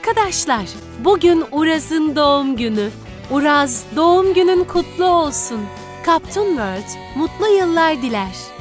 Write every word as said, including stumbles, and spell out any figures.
Arkadaşlar, bugün Uraz'ın doğum günü. Uraz, doğum günün kutlu olsun. Kaptun World, mutlu yıllar diler.